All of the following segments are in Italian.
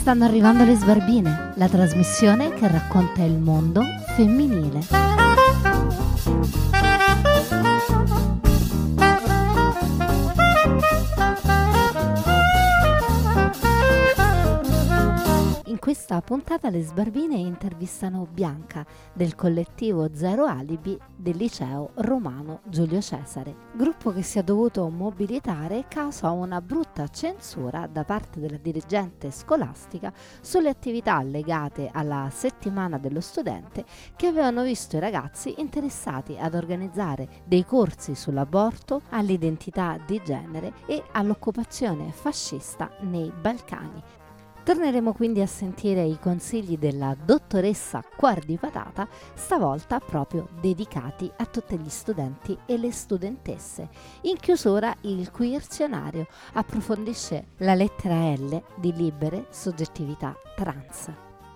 Stanno arrivando le Sbarbine, la trasmissione che racconta il mondo femminile. In questa puntata le Sbarbine intervistano Bianca del collettivo Zero Alibi del liceo romano Giulio Cesare, gruppo che si è dovuto mobilitare causa una brutta censura da parte della dirigente scolastica sulle attività legate alla settimana dello studente, che avevano visto i ragazzi interessati ad organizzare dei corsi sull'aborto, all'identità di genere e all'occupazione fascista nei Balcani. Torneremo quindi a sentire i consigli della dottoressa Cuor di Patata, stavolta proprio dedicati a tutti gli studenti e le studentesse. In chiusura il Queerzionario approfondisce la lettera L di Libere Soggettività Trans.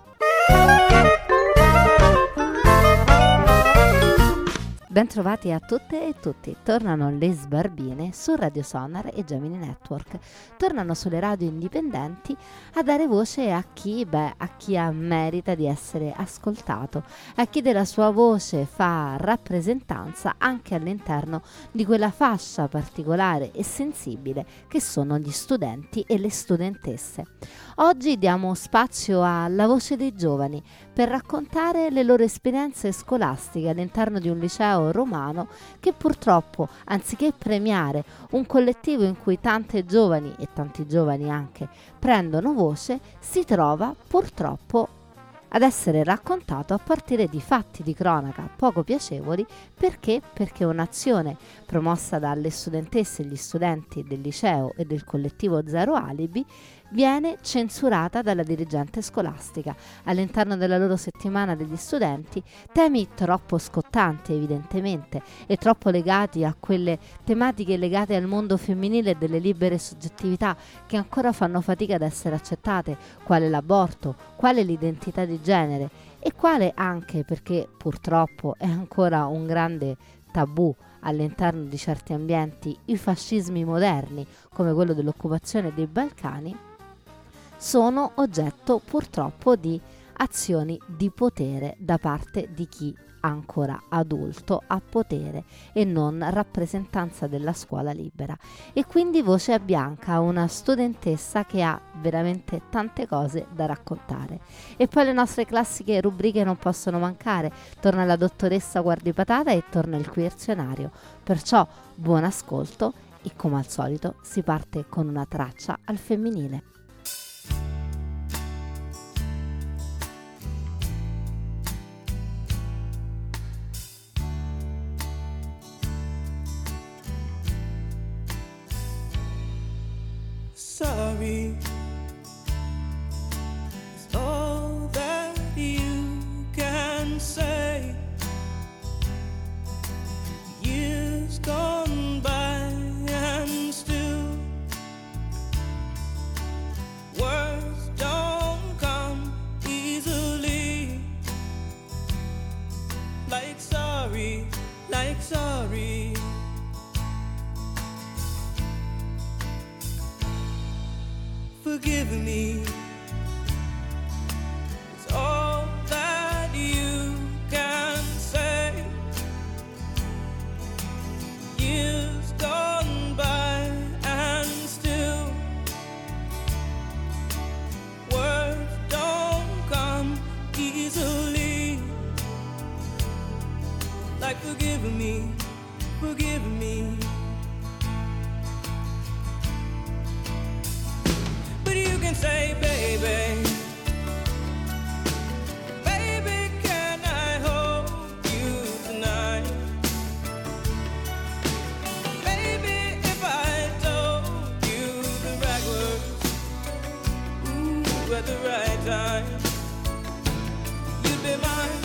Bentrovati a tutte e tutti, tornano le Sbarbine su Radio Sonar e Gemini Network, tornano sulle radio indipendenti a dare voce a chi merita di essere ascoltato, a chi della sua voce fa rappresentanza anche all'interno di quella fascia particolare e sensibile che sono gli studenti e le studentesse. Oggi diamo spazio alla voce dei giovani per raccontare le loro esperienze scolastiche all'interno di un liceo romano che purtroppo, anziché premiare un collettivo in cui tante giovani e tanti giovani anche prendono voce, si trova purtroppo ad essere raccontato a partire di fatti di cronaca poco piacevoli. Perché un'azione promossa dalle studentesse e gli studenti del liceo e del collettivo Zero Alibi viene censurata dalla dirigente scolastica all'interno della loro settimana degli studenti. Temi troppo scottanti evidentemente e troppo legati a quelle tematiche legate al mondo femminile e delle libere soggettività che ancora fanno fatica ad essere accettate, quale l'aborto, quale l'identità di genere e quale anche, perché purtroppo è ancora un grande tabù all'interno di certi ambienti, i fascismi moderni come quello dell'occupazione dei Balcani, sono oggetto purtroppo di azioni di potere da parte di chi ancora adulto ha potere e non rappresentanza della scuola libera. E quindi voce a Bianca, una studentessa che ha veramente tante cose da raccontare. E poi le nostre classiche rubriche non possono mancare, torna la dottoressa Cuor di Patata e torna il Queerzionario. Perciò buon ascolto e come al solito si parte con una traccia al femminile. Sorry is all that you can say. Years gone by and still words don't come easily. Like sorry, like sorry. Forgive me, it's all that you can say. Years gone by and still words don't come easily. Like forgive me, forgive me. You can say, baby, baby, can I hold you tonight? Baby, if I told you the right words, ooh, at the right time, you'd be mine.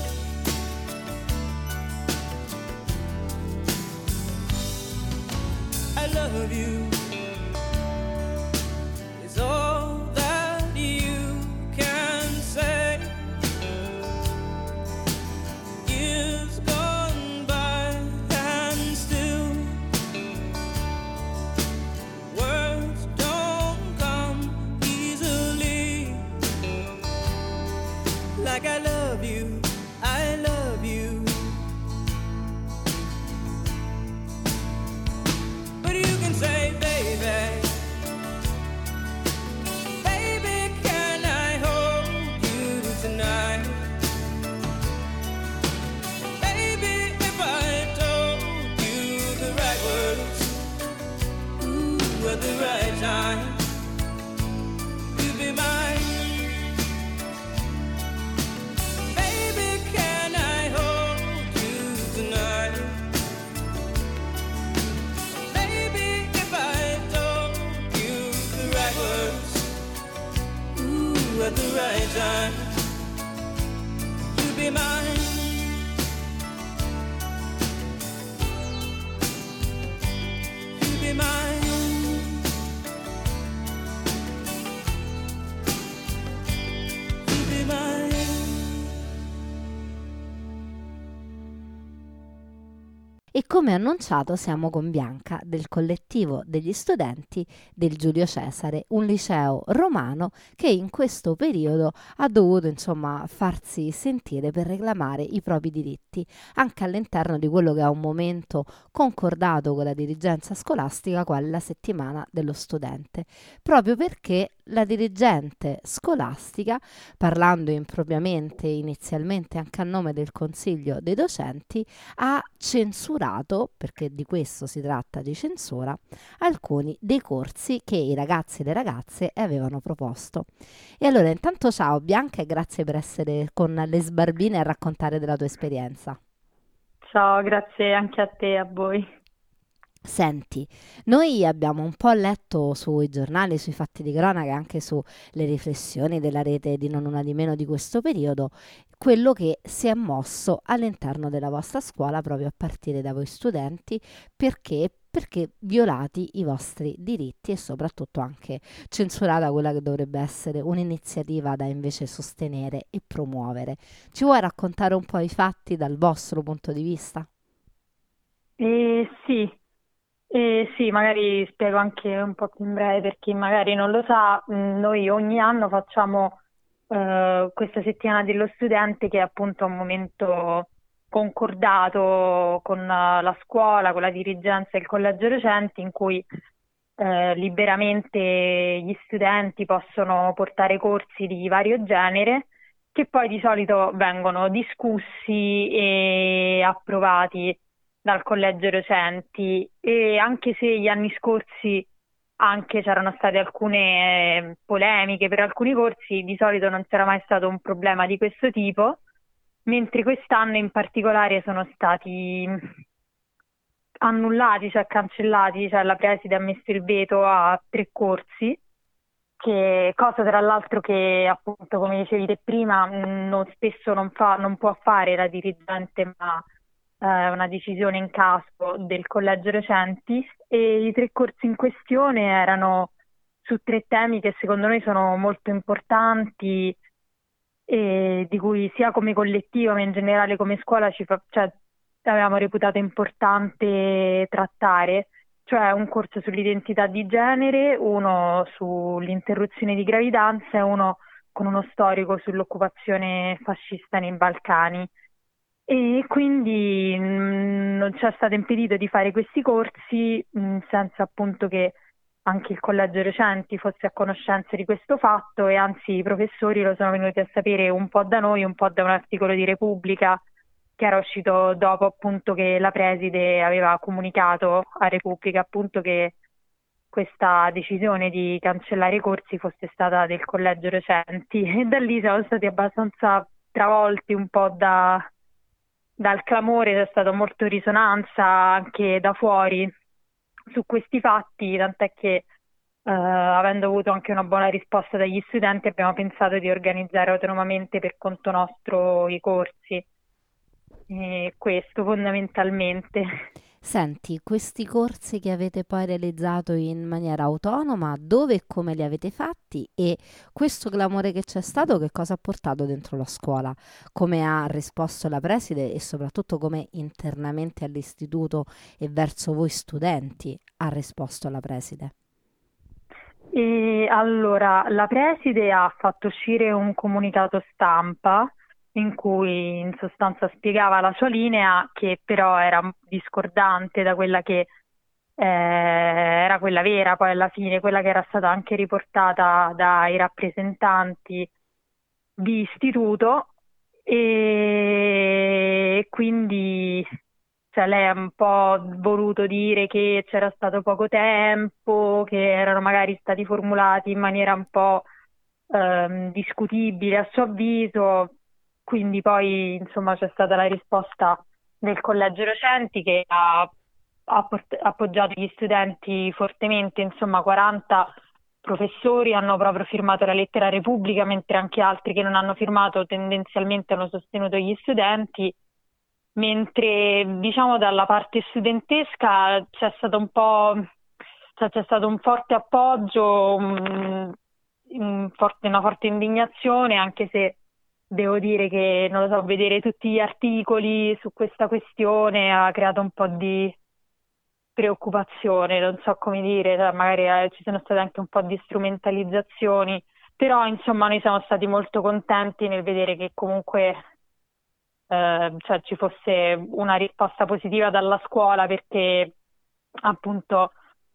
I love you. All that you can say. Years gone by and still words don't come easily. at the right time. You be mine. Baby, can I hold you tonight? Baby, if I told you the right words, ooh, at the right time, you be mine. You be mine. You be mine. E come annunciato siamo con Bianca del collettivo degli studenti del Giulio Cesare, un liceo romano che in questo periodo ha dovuto insomma farsi sentire per reclamare i propri diritti, anche all'interno di quello che è un momento concordato con la dirigenza scolastica, quale la settimana dello studente, proprio perché la dirigente scolastica, parlando impropriamente inizialmente anche a nome del Consiglio dei docenti, ha censurato, perché di questo si tratta di censura, alcuni dei corsi che i ragazzi e le ragazze avevano proposto. E allora intanto ciao Bianca e grazie per essere con le Sbarbine a raccontare della tua esperienza. Ciao, grazie anche a te e a voi. Senti, noi abbiamo un po' letto sui giornali, sui fatti di cronaca, anche sulle riflessioni della rete di Non Una di Meno di questo periodo, quello che si è mosso all'interno della vostra scuola proprio a partire da voi studenti, perché violati i vostri diritti e soprattutto anche censurata quella che dovrebbe essere un'iniziativa da invece sostenere e promuovere. Ci vuoi raccontare un po' i fatti dal vostro punto di vista? Sì, sì, magari spiego anche un po' più in breve per chi magari non lo sa. Noi ogni anno facciamo questa settimana dello studente, che è appunto un momento concordato con la scuola, con la dirigenza e il collegio docenti, in cui liberamente gli studenti possono portare corsi di vario genere, che poi di solito vengono discussi e approvati dal collegio docenti. E anche se gli anni scorsi anche c'erano state alcune polemiche per alcuni corsi, di solito non c'era mai stato un problema di questo tipo, mentre quest'anno in particolare sono stati annullati, cioè cancellati, cioè la preside ha messo il veto a 3 corsi, che cosa tra l'altro che appunto, come dicevi te prima, spesso non può fare la dirigente, ma è una decisione in caso del collegio docenti. E i 3 corsi in questione erano su 3 temi che secondo noi sono molto importanti e di cui sia come collettivo ma in generale come scuola cioè, avevamo reputato importante trattare, cioè un corso sull'identità di genere, uno sull'interruzione di gravidanza e uno con uno storico sull'occupazione fascista nei Balcani. E quindi non ci è stato impedito di fare questi corsi senza appunto che anche il collegio docenti fosse a conoscenza di questo fatto, e anzi i professori lo sono venuti a sapere un po' da noi, un po' da un articolo di Repubblica che era uscito dopo appunto che la preside aveva comunicato a Repubblica appunto che questa decisione di cancellare i corsi fosse stata del collegio docenti. E da lì siamo stati abbastanza travolti un po' dal clamore, c'è stata molta risonanza anche da fuori su questi fatti, tant'è che avendo avuto anche una buona risposta dagli studenti abbiamo pensato di organizzare autonomamente per conto nostro i corsi. E questo fondamentalmente. Senti, questi corsi che avete poi realizzato in maniera autonoma, dove e come li avete fatti e questo clamore che c'è stato, che cosa ha portato dentro la scuola? Come ha risposto la preside e soprattutto come internamente all'istituto e verso voi studenti ha risposto la preside? E allora, la preside ha fatto uscire un comunicato stampa in cui in sostanza spiegava la sua linea, che però era discordante da quella che era quella vera, poi alla fine, quella che era stata anche riportata dai rappresentanti di istituto. E quindi cioè lei ha un po' voluto dire che c'era stato poco tempo, che erano magari stati formulati in maniera un po' discutibile a suo avviso, quindi poi insomma c'è stata la risposta del collegio docenti che ha appoggiato gli studenti fortemente, insomma 40 professori hanno proprio firmato la lettera Repubblica, mentre anche altri che non hanno firmato tendenzialmente hanno sostenuto gli studenti, mentre diciamo dalla parte studentesca c'è stato un po', cioè, c'è stato un forte appoggio, una forte indignazione, anche se devo dire che, non lo so, vedere tutti gli articoli su questa questione ha creato un po' di preoccupazione, non so come dire, cioè, magari ci sono state anche un po' di strumentalizzazioni, però insomma noi siamo stati molto contenti nel vedere che comunque cioè, ci fosse una risposta positiva dalla scuola, perché appunto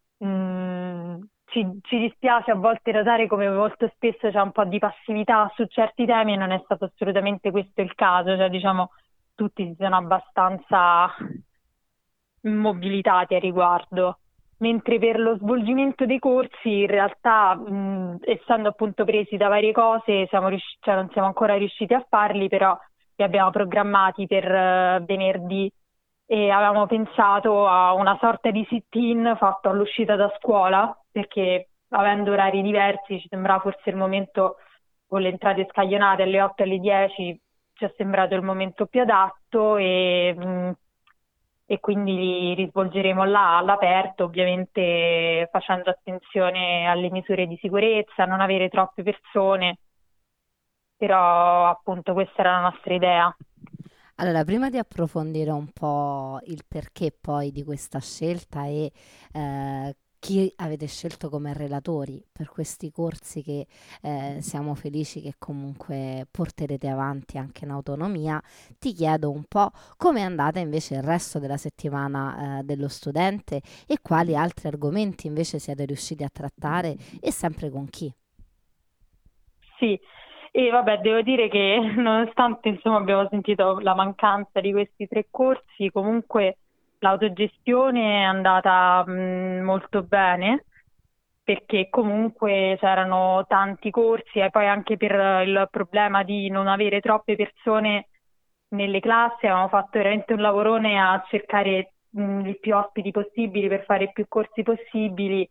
ci dispiace a volte notare come molto spesso c'è un po' di passività su certi temi e non è stato assolutamente questo il caso, cioè diciamo tutti si sono abbastanza mobilitati a riguardo. Mentre per lo svolgimento dei corsi, in realtà, essendo appunto presi da varie cose, cioè non siamo ancora riusciti a farli, però li abbiamo programmati per venerdì e avevamo pensato a una sorta di sit-in fatto all'uscita da scuola, perché avendo orari diversi ci sembrava forse il momento, con le entrate scaglionate alle 8 e alle 10, ci è sembrato il momento più adatto e quindi li risvolgeremo là all'aperto, ovviamente facendo attenzione alle misure di sicurezza, non avere troppe persone, però appunto questa era la nostra idea. Allora, prima di approfondire un po' il perché poi di questa scelta e chi avete scelto come relatori per questi corsi che siamo felici che comunque porterete avanti anche in autonomia, ti chiedo un po' come è andata invece il resto della settimana dello studente e quali altri argomenti invece siete riusciti a trattare e sempre con chi. Sì, e vabbè, devo dire che nonostante insomma abbiamo sentito la mancanza di questi tre corsi, comunque l'autogestione è andata molto bene, perché comunque c'erano tanti corsi e poi anche per il problema di non avere troppe persone nelle classi avevamo fatto veramente un lavorone a cercare i più ospiti possibili per fare più corsi possibili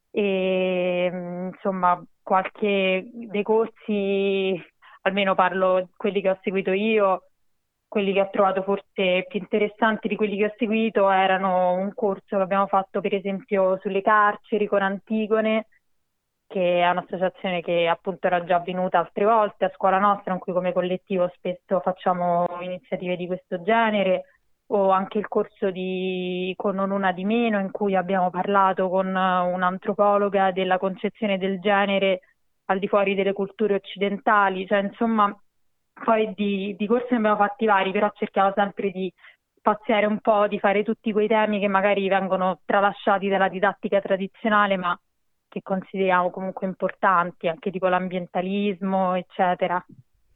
e insomma qualche dei corsi, almeno parlo di quelli che ho seguito io, quelli che ho trovato forse più interessanti di quelli che ho seguito erano un corso che abbiamo fatto per esempio sulle carceri con Antigone, che è un'associazione che appunto era già avvenuta altre volte a scuola nostra, in cui come collettivo spesso facciamo iniziative di questo genere, o anche il corso con Non una di meno, in cui abbiamo parlato con un'antropologa della concezione del genere al di fuori delle culture occidentali, cioè insomma poi di corsi ne abbiamo fatti vari, però cerchiamo sempre di spaziare un po', di fare tutti quei temi che magari vengono tralasciati dalla didattica tradizionale, ma che consideriamo comunque importanti, anche tipo l'ambientalismo, eccetera.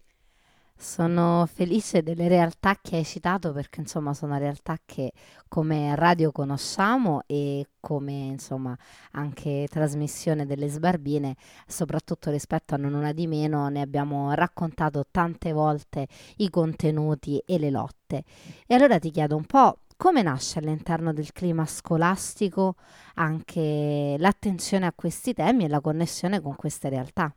Sono felice delle realtà che hai citato perché insomma sono realtà che come radio conosciamo e come insomma anche trasmissione delle Sbarbine, soprattutto rispetto a Non una di meno, ne abbiamo raccontato tante volte i contenuti e le lotte. E allora ti chiedo un po' come nasce all'interno del clima scolastico anche l'attenzione a questi temi e la connessione con queste realtà.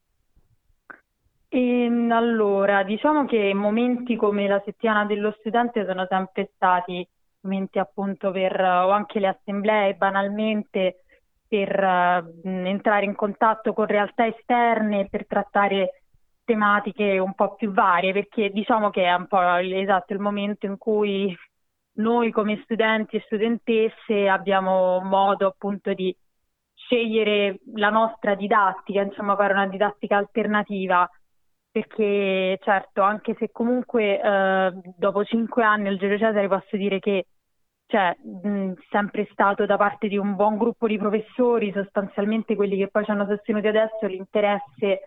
Allora, diciamo che momenti come la settimana dello studente sono sempre stati momenti appunto o anche le assemblee banalmente per entrare in contatto con realtà esterne, per trattare tematiche un po' più varie, perché diciamo che è un po' esatto il momento in cui noi come studenti e studentesse abbiamo modo appunto di scegliere la nostra didattica, insomma fare una didattica alternativa, perché certo, anche se comunque dopo 5 anni al Giulio Cesare posso dire che cioè, sempre stato da parte di un buon gruppo di professori, sostanzialmente quelli che poi ci hanno sostenuti adesso, l'interesse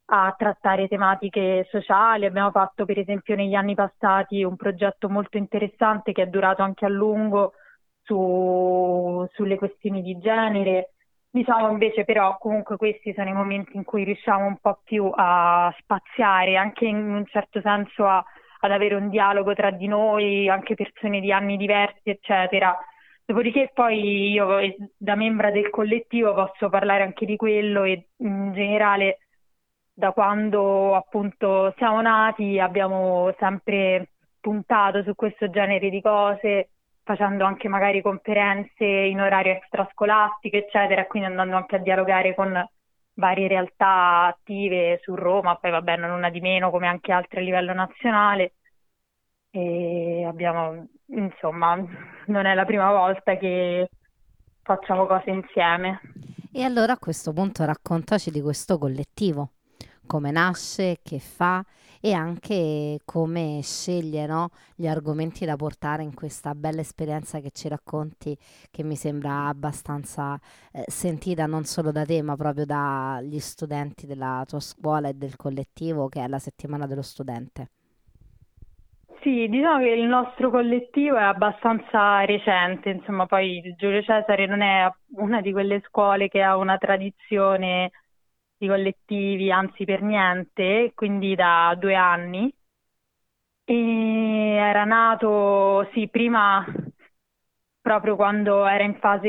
a trattare tematiche sociali. Abbiamo fatto per esempio negli anni passati un progetto molto interessante che è durato anche a lungo sulle questioni di genere. Diciamo invece però comunque questi sono i momenti in cui riusciamo un po' più a spaziare, anche in un certo senso ad avere un dialogo tra di noi, anche persone di anni diversi, eccetera. Dopodiché poi io da membra del collettivo posso parlare anche di quello e in generale da quando appunto siamo nati abbiamo sempre puntato su questo genere di cose, facendo anche magari conferenze in orario extrascolastico, eccetera, e quindi andando anche a dialogare con varie realtà attive su Roma, poi vabbè, non una di meno, come anche altre a livello nazionale. E abbiamo, insomma, non è la prima volta che facciamo cose insieme. E allora a questo punto raccontaci di questo collettivo, come nasce, che fa e anche come sceglie, no, gli argomenti da portare in questa bella esperienza che ci racconti, che mi sembra abbastanza sentita non solo da te, ma proprio dagli studenti della tua scuola e del collettivo che è la settimana dello studente. Sì, diciamo che il nostro collettivo è abbastanza recente, insomma, poi il Giulio Cesare non è una di quelle scuole che ha una tradizione di collettivi, anzi per niente, quindi da 2 anni. E era nato, sì, prima proprio quando era in fase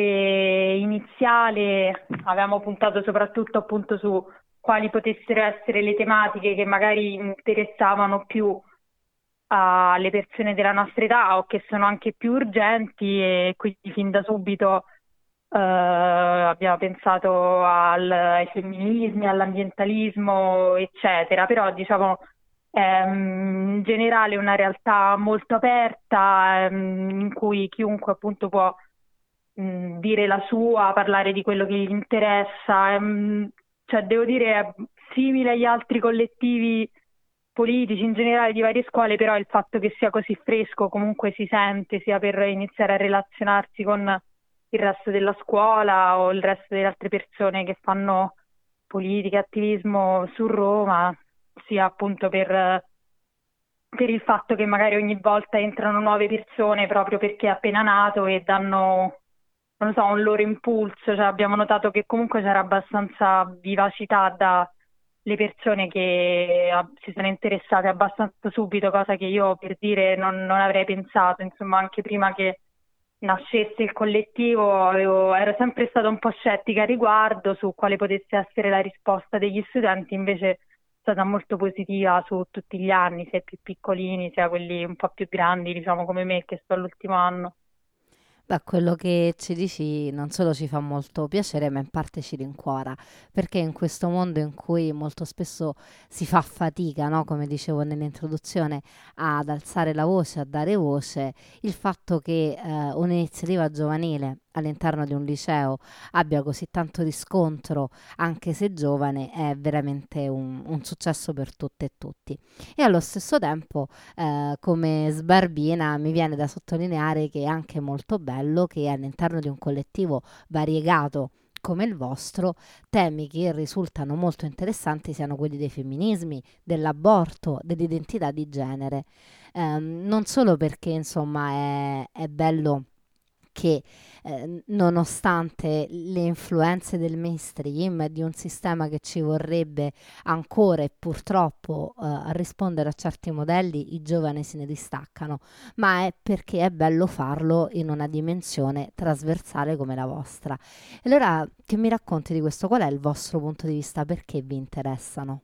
iniziale, avevamo puntato soprattutto appunto su quali potessero essere le tematiche che magari interessavano più alle persone della nostra età o che sono anche più urgenti e quindi fin da subito abbiamo pensato ai femminismi, all'ambientalismo, eccetera, però diciamo in generale una realtà molto aperta in cui chiunque appunto può dire la sua, parlare di quello che gli interessa, cioè devo dire è simile agli altri collettivi politici in generale di varie scuole, però il fatto che sia così fresco comunque si sente sia per iniziare a relazionarsi con il resto della scuola o il resto delle altre persone che fanno politica, attivismo su Roma, sia appunto per il fatto che magari ogni volta entrano nuove persone proprio perché è appena nato e danno, non lo so, un loro impulso. Cioè abbiamo notato che comunque c'era abbastanza vivacità dalle persone che si sono interessate abbastanza subito, cosa che io per dire non avrei pensato, insomma, anche prima che nascesse il collettivo ero sempre stata un po' scettica a riguardo su quale potesse essere la risposta degli studenti, invece è stata molto positiva su tutti gli anni, sia i più piccolini, sia quelli un po' più grandi, diciamo come me che sto all'ultimo anno. Beh, quello che ci dici non solo ci fa molto piacere, ma in parte ci rincuora, perché in questo mondo in cui molto spesso si fa fatica, no? Come dicevo nell'introduzione, ad alzare la voce, a dare voce, il fatto che un'iniziativa giovanile all'interno di un liceo abbia così tanto riscontro, anche se giovane, è veramente un successo per tutte e tutti. E allo stesso tempo come sbarbina mi viene da sottolineare che è anche molto bello che all'interno di un collettivo variegato come il vostro, temi che risultano molto interessanti siano quelli dei femminismi, dell'aborto, dell'identità di genere. Non solo perché insomma è bello che nonostante le influenze del mainstream e di un sistema che ci vorrebbe ancora e purtroppo rispondere a certi modelli, i giovani se ne distaccano, ma è perché è bello farlo in una dimensione trasversale come la vostra. E allora, che mi racconti di questo? Qual è il vostro punto di vista? Perché vi interessano?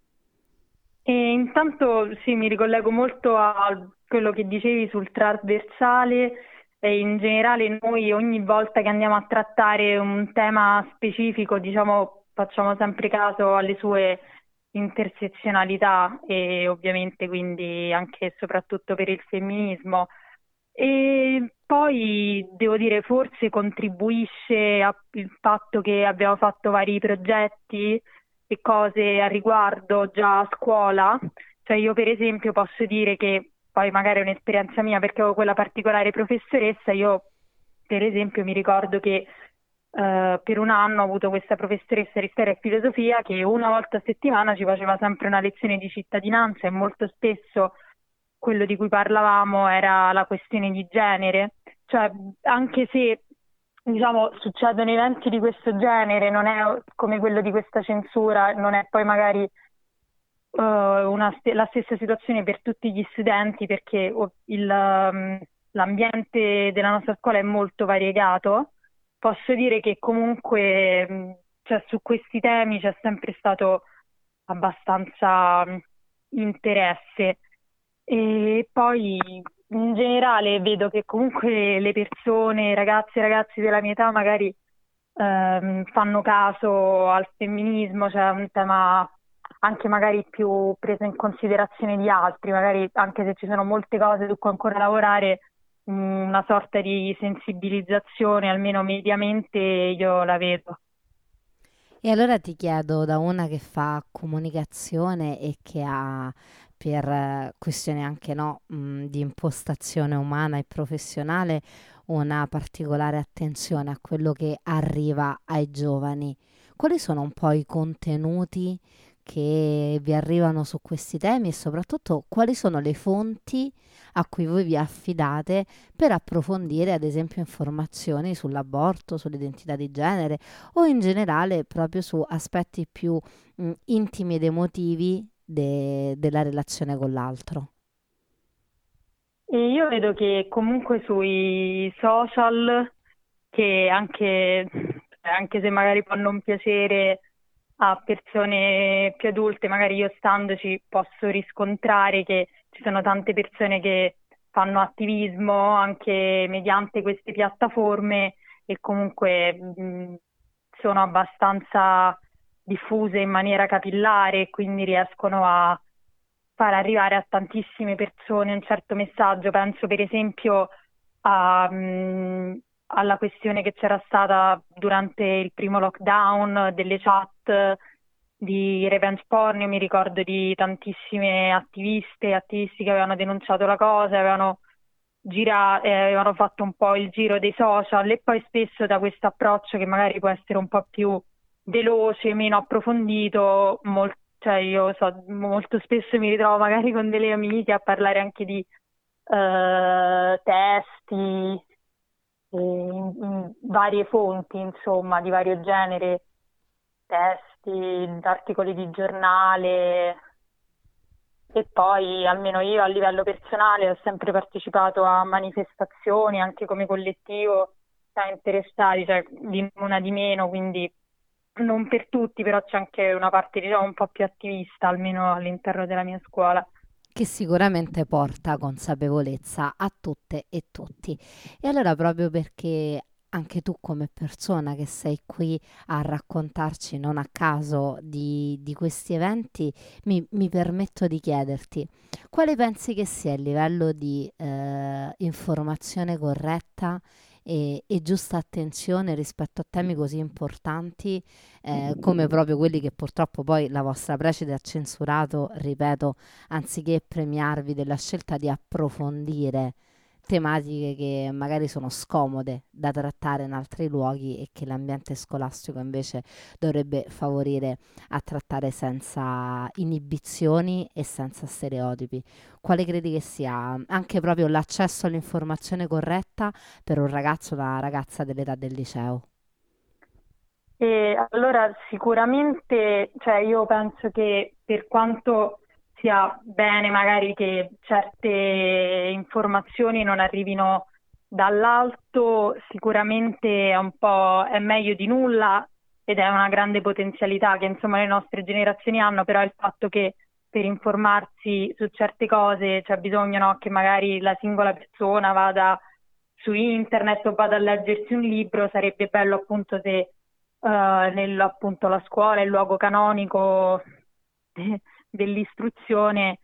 E intanto sì, mi ricollego molto a quello che dicevi sul trasversale e in generale noi ogni volta che andiamo a trattare un tema specifico, diciamo, facciamo sempre caso alle sue intersezionalità e ovviamente quindi anche e soprattutto per il femminismo. E poi devo dire, forse contribuisce il fatto che abbiamo fatto vari progetti e cose a riguardo già a scuola. Cioè io per esempio posso dire che poi magari è un'esperienza mia perché ho quella particolare professoressa, io per esempio mi ricordo che per un anno ho avuto questa professoressa di storia e filosofia che una volta a settimana ci faceva sempre una lezione di cittadinanza e molto spesso quello di cui parlavamo era la questione di genere, cioè anche se diciamo succedono eventi di questo genere, non è come quello di questa censura, non è poi magari la stessa situazione per tutti gli studenti perché l'ambiente della nostra scuola è molto variegato. Posso dire che comunque cioè, su questi temi c'è sempre stato abbastanza interesse e poi in generale vedo che comunque le persone, ragazze e ragazzi della mia età magari fanno caso al femminismo, cioè un tema anche magari più preso in considerazione di altri, magari anche se ci sono molte cose su cui ancora lavorare, una sorta di sensibilizzazione, almeno mediamente io la vedo. E allora ti chiedo, da una che fa comunicazione e che ha per questioni anche no, di impostazione umana e professionale una particolare attenzione a quello che arriva ai giovani, quali sono un po' i contenuti che vi arrivano su questi temi e soprattutto quali sono le fonti a cui voi vi affidate per approfondire, ad esempio, informazioni sull'aborto, sull'identità di genere o in generale proprio su aspetti più intimi ed emotivi della relazione con l'altro. E io vedo che comunque sui social, che anche se magari può non piacere a persone più adulte, magari io standoci posso riscontrare che ci sono tante persone che fanno attivismo anche mediante queste piattaforme e comunque sono abbastanza diffuse in maniera capillare e quindi riescono a far arrivare a tantissime persone un certo messaggio. Penso per esempio alla questione che c'era stata durante il primo lockdown delle chat di revenge porn. Io mi ricordo di tantissime attiviste e attivisti che avevano denunciato la cosa, avevano fatto un po' il giro dei social e poi spesso da questo approccio che magari può essere un po' più veloce, meno approfondito, cioè io so, molto spesso mi ritrovo magari con delle amiche a parlare anche di testi, in varie fonti, insomma, di vario genere, testi, articoli di giornale. E poi, almeno io a livello personale, ho sempre partecipato a manifestazioni, anche come collettivo, tra interessati, cioè di una di meno, quindi non per tutti, però c'è anche una parte, diciamo, un po' più attivista, almeno all'interno della mia scuola. Che sicuramente porta consapevolezza a tutte e tutti. E allora proprio perché anche tu come persona che sei qui a raccontarci non a caso di questi eventi, mi permetto di chiederti quale pensi che sia il livello di informazione corretta e giusta attenzione rispetto a temi così importanti come proprio quelli che purtroppo poi la vostra preside ha censurato, ripeto, anziché premiarvi della scelta di approfondire tematiche che magari sono scomode da trattare in altri luoghi e che l'ambiente scolastico invece dovrebbe favorire a trattare senza inibizioni e senza stereotipi. Quale credi che sia anche proprio l'accesso all'informazione corretta per un ragazzo o una ragazza dell'età del liceo? E allora sicuramente, cioè io penso che per quanto sia bene magari che certe informazioni non arrivino dall'alto, sicuramente è meglio di nulla ed è una grande potenzialità che insomma le nostre generazioni hanno, però il fatto che per informarsi su certe cose c'è bisogno, no, che magari la singola persona vada su internet o vada a leggersi un libro, sarebbe bello appunto se appunto la scuola, il luogo canonico dell'istruzione,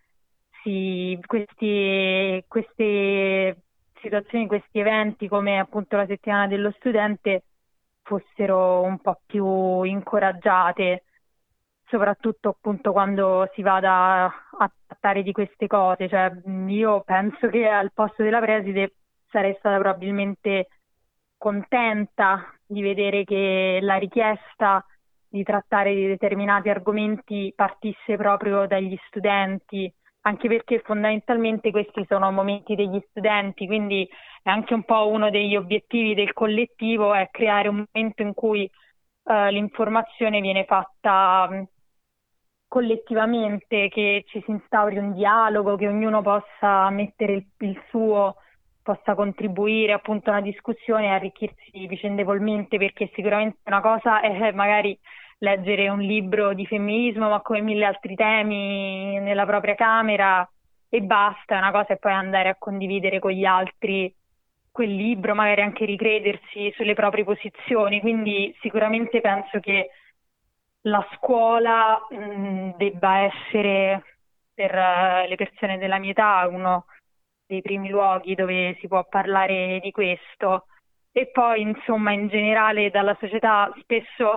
queste situazioni, questi eventi come appunto la settimana dello studente fossero un po' più incoraggiate, soprattutto appunto quando si vada a trattare di queste cose. Cioè, io penso che al posto della preside sarei stata probabilmente contenta di vedere che la richiesta di trattare di determinati argomenti partisse proprio dagli studenti, anche perché fondamentalmente questi sono momenti degli studenti, quindi è anche un po' uno degli obiettivi del collettivo, è creare un momento in cui l'informazione viene fatta collettivamente, che ci si instauri un dialogo, che ognuno possa mettere il suo, possa contribuire appunto a una discussione e arricchirsi vicendevolmente, perché sicuramente una cosa è magari leggere un libro di femminismo, ma come mille altri temi nella propria camera e basta, una cosa è poi andare a condividere con gli altri quel libro, magari anche ricredersi sulle proprie posizioni, quindi sicuramente penso che la scuola debba essere per le persone della mia età uno dei primi luoghi dove si può parlare di questo. E poi, insomma, in generale dalla società spesso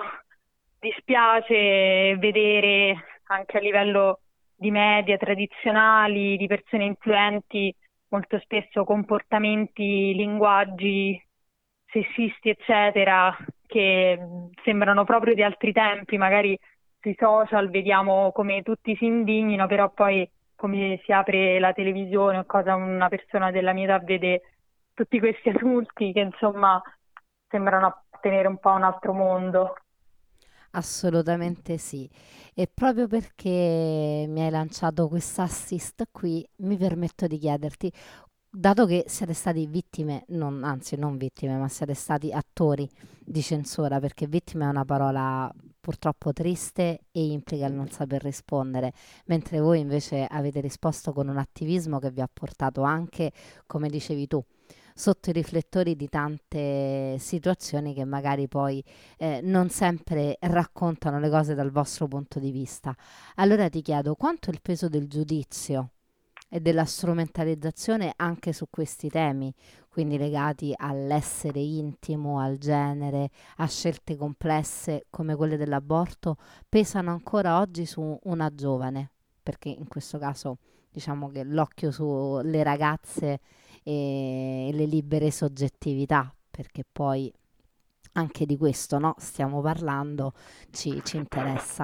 dispiace vedere anche a livello di media tradizionali, di persone influenti, molto spesso comportamenti, linguaggi sessisti, eccetera, che sembrano proprio di altri tempi, magari sui social vediamo come tutti si indignino, però poi come si apre la televisione o cosa una persona della mia età vede tutti questi adulti che insomma sembrano appartenere un po' a un altro mondo. Assolutamente sì. E proprio perché mi hai lanciato quest'assist qui, mi permetto di chiederti, dato che siete stati vittime, anzi non vittime, ma siete stati attori di censura, perché vittima è una parola purtroppo triste e implica il non saper rispondere, mentre voi invece avete risposto con un attivismo che vi ha portato anche, come dicevi tu, sotto i riflettori di tante situazioni che magari poi non sempre raccontano le cose dal vostro punto di vista. Allora ti chiedo, quanto il peso del giudizio e della strumentalizzazione anche su questi temi, quindi legati all'essere intimo, al genere, a scelte complesse come quelle dell'aborto, pesano ancora oggi su una giovane, perché in questo caso diciamo che l'occhio sulle ragazze e le libere soggettività, perché poi anche di questo, no, stiamo parlando, ci interessa.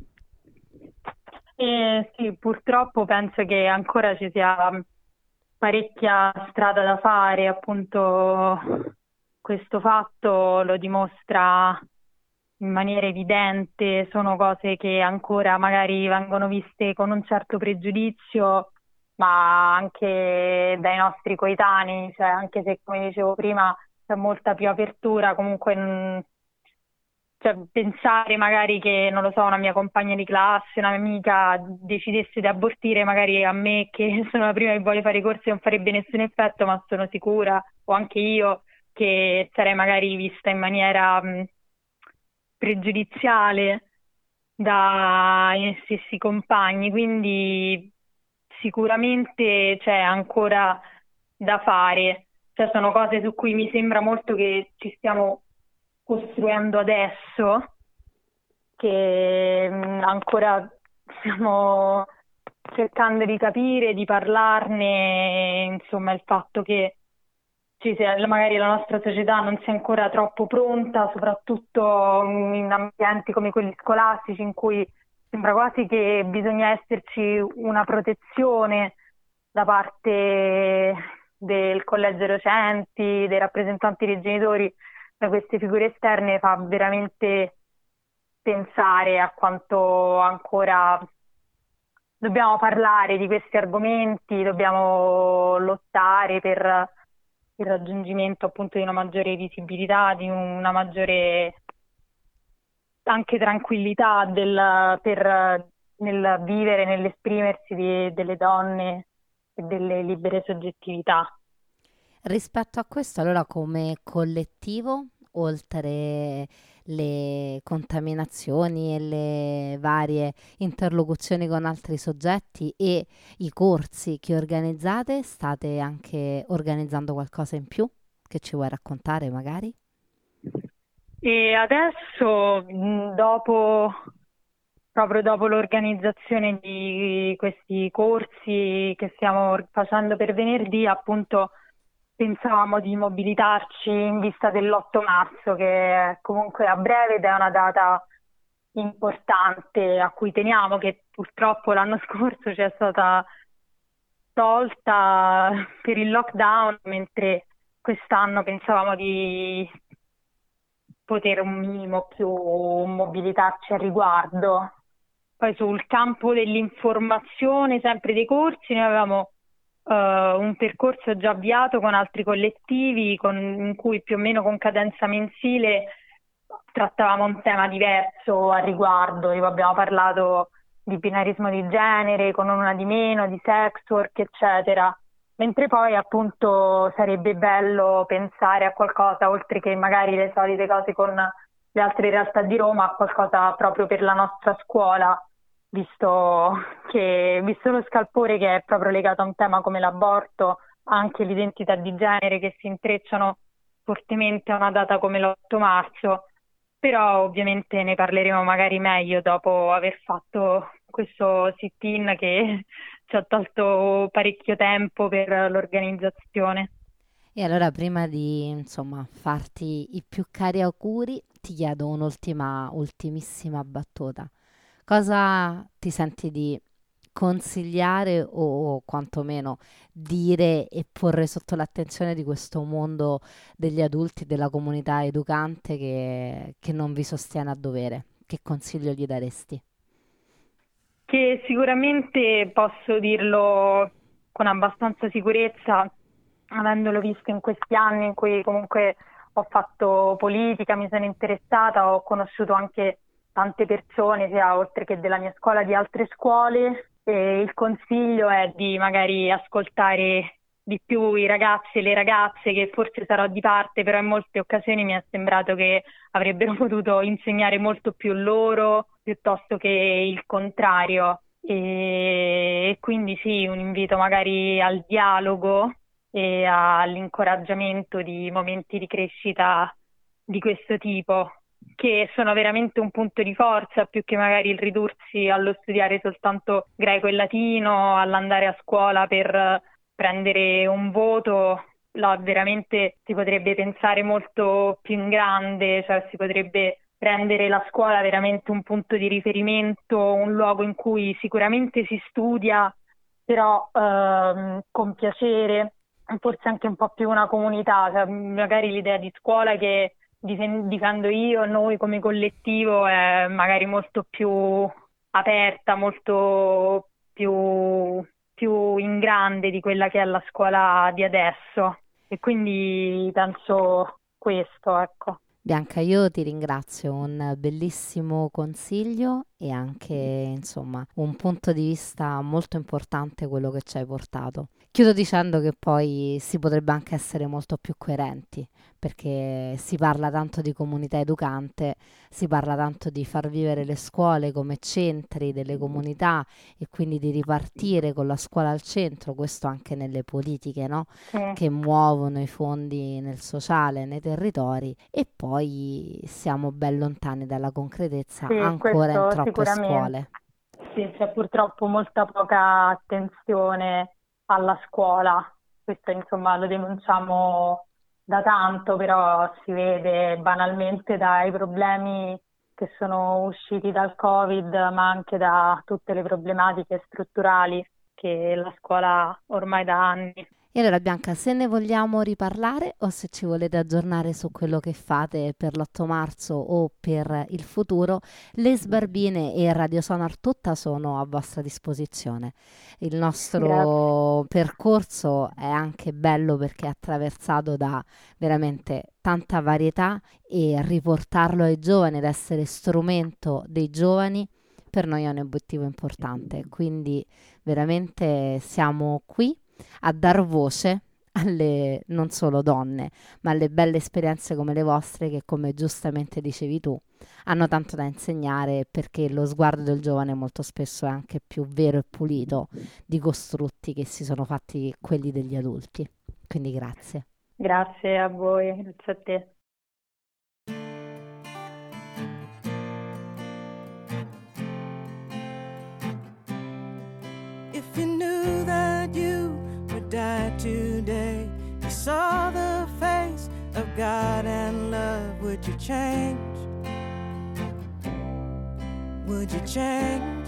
Sì, purtroppo penso che ancora ci sia parecchia strada da fare, appunto questo fatto lo dimostra in maniera evidente, sono cose che ancora magari vengono viste con un certo pregiudizio, ma anche dai nostri coetanei, cioè anche se come dicevo prima c'è molta più apertura, comunque cioè, pensare magari che, non lo so, una mia compagna di classe, una mia amica decidesse di abortire, magari a me che sono la prima che vuole fare i corsi non farebbe nessun effetto, ma sono sicura, o anche io, che sarei magari vista in maniera pregiudiziale dai miei stessi compagni, quindi sicuramente c'è ancora da fare. Cioè, sono cose su cui mi sembra molto che ci stiamo costruendo adesso, che ancora stiamo cercando di capire, di parlarne, insomma, il fatto che magari la nostra società non sia ancora troppo pronta, soprattutto in ambienti come quelli scolastici, in cui sembra quasi che bisogna esserci una protezione da parte del collegio docenti, dei rappresentanti dei genitori, da queste figure esterne, fa veramente pensare a quanto ancora dobbiamo parlare di questi argomenti, dobbiamo lottare per il raggiungimento appunto di una maggiore visibilità, di una maggiore anche tranquillità nel vivere, nell'esprimersi delle donne e delle libere soggettività. Rispetto a questo, allora come collettivo, oltre le contaminazioni e le varie interlocuzioni con altri soggetti e i corsi che organizzate, state anche organizzando qualcosa in più che ci vuoi raccontare magari? E adesso, proprio dopo l'organizzazione di questi corsi che stiamo facendo per venerdì, appunto pensavamo di mobilitarci in vista dell'8 marzo, che è comunque a breve ed è una data importante a cui teniamo, che purtroppo l'anno scorso ci è stata tolta per il lockdown, mentre quest'anno pensavamo di poter un minimo più mobilitarci al riguardo. Poi sul campo dell'informazione, sempre dei corsi, noi avevamo un percorso già avviato con altri collettivi in cui più o meno con cadenza mensile trattavamo un tema diverso al riguardo. Abbiamo parlato di binarismo di genere, con una di meno, di sex work, eccetera. Mentre poi appunto sarebbe bello pensare a qualcosa, oltre che magari le solite cose con le altre realtà di Roma, a qualcosa proprio per la nostra scuola, visto lo scalpore che è proprio legato a un tema come l'aborto, anche l'identità di genere che si intrecciano fortemente a una data come l'8 marzo, però ovviamente ne parleremo magari meglio dopo aver fatto questo sit-in che ci ha tolto parecchio tempo per l'organizzazione. E allora prima di, insomma, farti i più cari auguri, ti chiedo ultimissima battuta. Cosa ti senti di consigliare o quantomeno dire e porre sotto l'attenzione di questo mondo degli adulti, della comunità educante che non vi sostiene a dovere? Che consiglio gli daresti? Che sicuramente posso dirlo con abbastanza sicurezza, avendolo visto in questi anni in cui comunque ho fatto politica, mi sono interessata, ho conosciuto anche tante persone, sia oltre che della mia scuola, di altre scuole, e il consiglio è di magari ascoltare di più i ragazzi e le ragazze, che forse sarò di parte, però in molte occasioni mi è sembrato che avrebbero potuto insegnare molto più loro piuttosto che il contrario. E quindi sì, un invito magari al dialogo e all'incoraggiamento di momenti di crescita di questo tipo, che sono veramente un punto di forza, più che magari il ridursi allo studiare soltanto greco e latino, all'andare a scuola per prendere un voto. Là veramente si potrebbe pensare molto più in grande, cioè si potrebbe rendere la scuola veramente un punto di riferimento, un luogo in cui sicuramente si studia, però con piacere, forse anche un po' più una comunità, cioè, magari l'idea di scuola che difendo io, noi come collettivo, è magari molto più aperta, molto più in grande di quella che è la scuola di adesso. E quindi penso questo, ecco. Bianca, io ti ringrazio, un bellissimo consiglio e anche, insomma, un punto di vista molto importante quello che ci hai portato. Chiudo dicendo che poi si potrebbe anche essere molto più coerenti, perché si parla tanto di comunità educante, si parla tanto di far vivere le scuole come centri delle comunità e quindi di ripartire con la scuola al centro, questo anche nelle politiche, no? Sì, Che muovono i fondi nel sociale, nei territori e poi siamo ben lontani dalla concretezza sì, ancora in questo troppe sicuramente. scuole. Sì, c'è purtroppo molta poca attenzione alla scuola. Questo insomma lo denunciamo da tanto, però si vede banalmente dai problemi che sono usciti dal Covid, ma anche da tutte le problematiche strutturali che la scuola ormai da anni. E allora Bianca, se ne vogliamo riparlare o se ci volete aggiornare su quello che fate per l'8 marzo o per il futuro, le Sbarbine e Radio Sonar tutta sono a vostra disposizione. Il Grazie. nostro percorso è anche bello perché è attraversato da veramente tanta varietà e riportarlo ai giovani ed essere strumento dei giovani per noi è un obiettivo importante. Quindi veramente siamo qui a dar voce alle non solo donne, ma alle belle esperienze come le vostre che, come giustamente dicevi tu, hanno tanto da insegnare perché lo sguardo del giovane molto spesso è anche più vero e pulito di costrutti che si sono fatti quelli degli adulti. Quindi grazie. Grazie a voi, grazie a te. If you knew that you would die today, you saw the face of God and love, would you change? Would you change?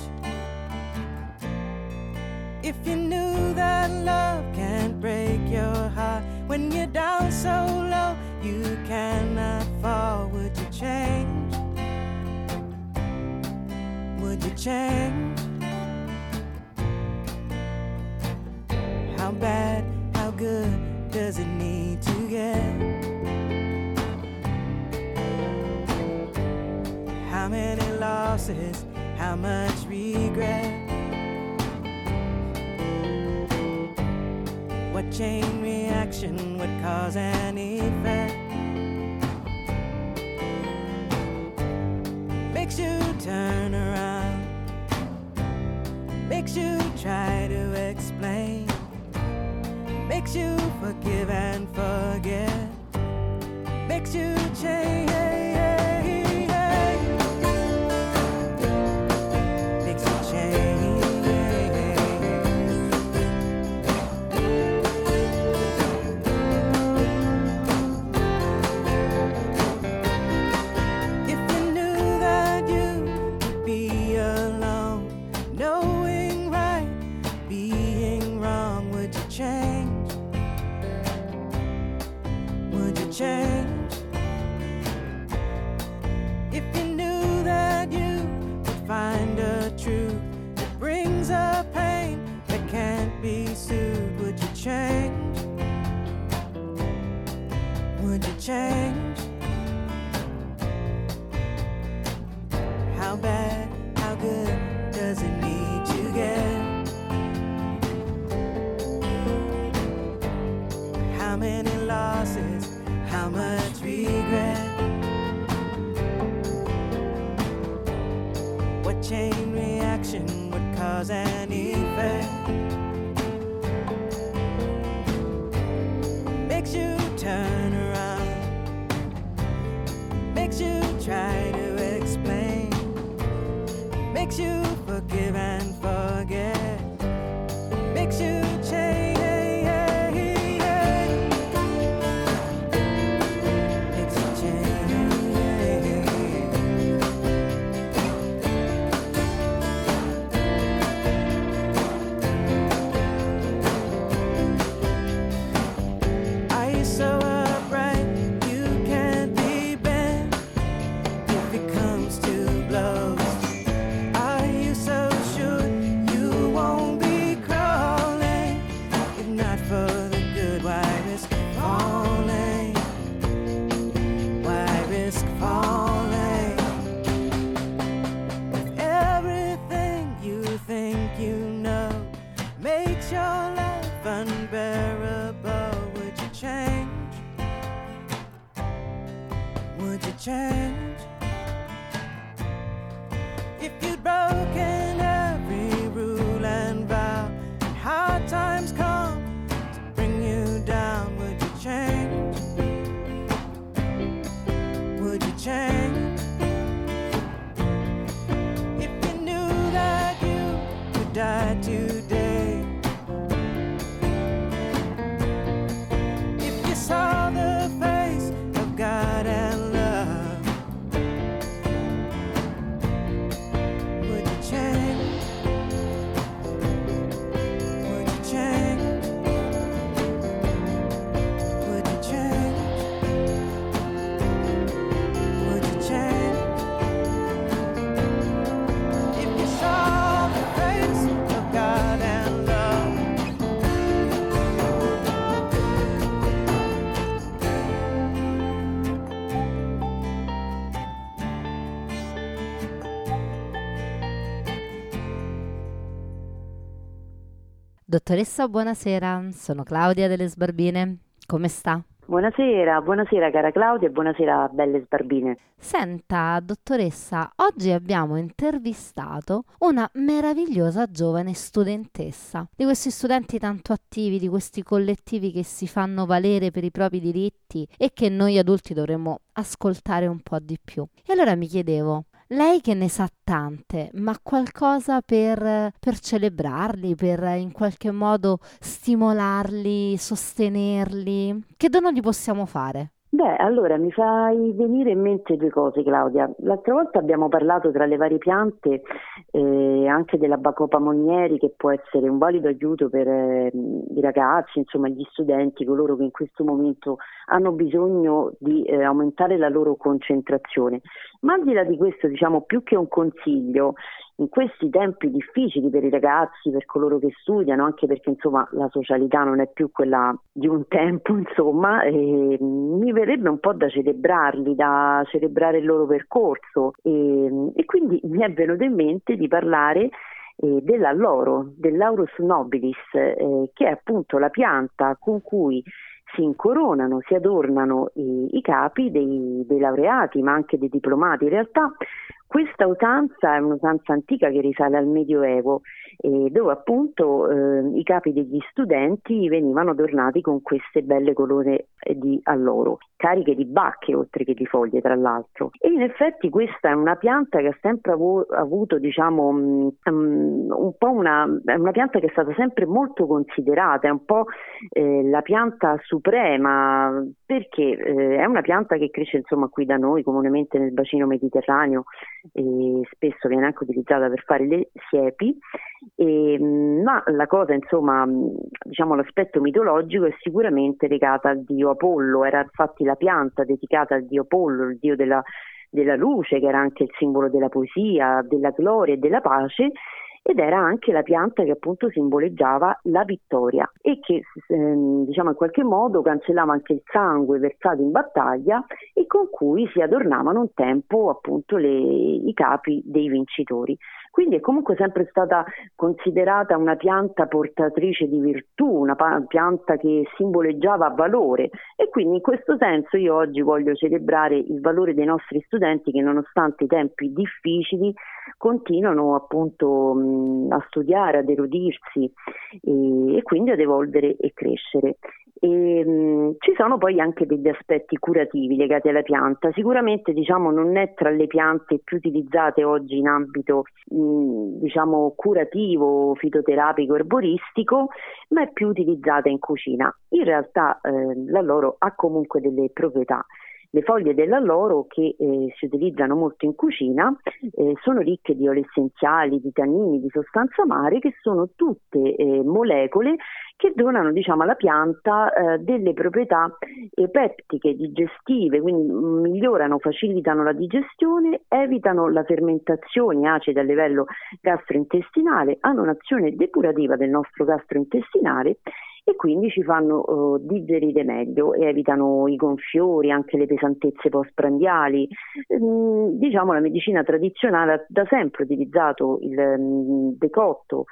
If you knew that love can't break your heart, when you're down so low you cannot fall, would you change? Would you change? How bad, how good does it need to get? How many losses, how much regret? What chain reaction would cause an effect? Makes you turn around, makes you try to explain, makes you forgive and forget, makes you change. Change. If you knew that you would find a truth that brings a pain that can't be soothed, would you change? Would you change? How bad, how good does it need to get? How many losses, how much regret? What chain reaction would cause an effect? Makes you turn around, makes you try to explain, makes you forgive and forget, makes you change. Change. If you'd broken every rule and vow, and hard times come to bring you down, would you change? Would you change? If you knew that you would die today, if you saw the face of God and Dottoressa, buonasera, sono Claudia delle Sbarbine, come sta? Buonasera, buonasera cara Claudia e buonasera belle sbarbine. Senta, dottoressa, oggi abbiamo intervistato una meravigliosa giovane studentessa, di questi studenti tanto attivi, di questi collettivi che si fanno valere per i propri diritti e che noi adulti dovremmo ascoltare un po' di più. E allora mi chiedevo, Lei che ne sa tante, ma qualcosa per celebrarli, per in qualche modo stimolarli, sostenerli? Che dono gli possiamo fare? Beh, allora mi fai venire in mente due cose, Claudia. L'altra volta abbiamo parlato tra le varie piante anche della Bacopa Monieri, che può essere un valido aiuto per i ragazzi, insomma gli studenti, coloro che in questo momento hanno bisogno di aumentare la loro concentrazione. Ma al di là di questo, diciamo, più che un consiglio, in questi tempi difficili per i ragazzi, per coloro che studiano, anche perché insomma la socialità non è più quella di un tempo, insomma, mi verrebbe un po' da celebrarli, da celebrare il loro percorso e quindi mi è venuto in mente di parlare dell'alloro, dell'Aurus nobilis, che è appunto la pianta con cui si incoronano, si adornano i capi dei laureati, ma anche dei diplomati. In realtà questa usanza è un'usanza antica che risale al Medioevo, dove appunto i capi degli studenti venivano adornati con queste belle corone di alloro, cariche di bacche oltre che di foglie, tra l'altro. E in effetti questa è una pianta che ha sempre avuto, diciamo, un po' è una pianta che è stata sempre molto considerata, è un po' la pianta suprema, perché è una pianta che cresce insomma qui da noi, comunemente nel bacino mediterraneo, e spesso viene anche utilizzata per fare le siepi, ma la cosa, insomma, diciamo l'aspetto mitologico è sicuramente legata al dio Apollo. Era infatti la pianta dedicata al dio Apollo, il dio della luce, che era anche il simbolo della poesia, della gloria e della pace, ed era anche la pianta che appunto simboleggiava la vittoria e che diciamo in qualche modo cancellava anche il sangue versato in battaglia e con cui si adornavano un tempo appunto i capi dei vincitori. Quindi è comunque sempre stata considerata una pianta portatrice di virtù, una pianta che simboleggiava valore, e quindi in questo senso io oggi voglio celebrare il valore dei nostri studenti che, nonostante i tempi difficili, continuano appunto a studiare, ad erudirsi e quindi ad evolvere e crescere. Ci sono poi anche degli aspetti curativi legati alla pianta. Sicuramente, diciamo, non è tra le piante più utilizzate oggi in ambito diciamo curativo, fitoterapico, erboristico, ma è più utilizzata in cucina. In realtà l'alloro ha comunque delle proprietà. Le foglie dell'alloro, che si utilizzano molto in cucina, sono ricche di oli essenziali, di tannini, di sostanze amare, che sono tutte molecole che donano, diciamo, alla pianta delle proprietà peptiche, digestive, quindi migliorano, facilitano la digestione, evitano la fermentazione acida a livello gastrointestinale, hanno un'azione depurativa del nostro gastrointestinale e quindi ci fanno digerire meglio e evitano i gonfiori, anche le pesantezze postprandiali. Diciamo, la medicina tradizionale ha da sempre utilizzato il decotto,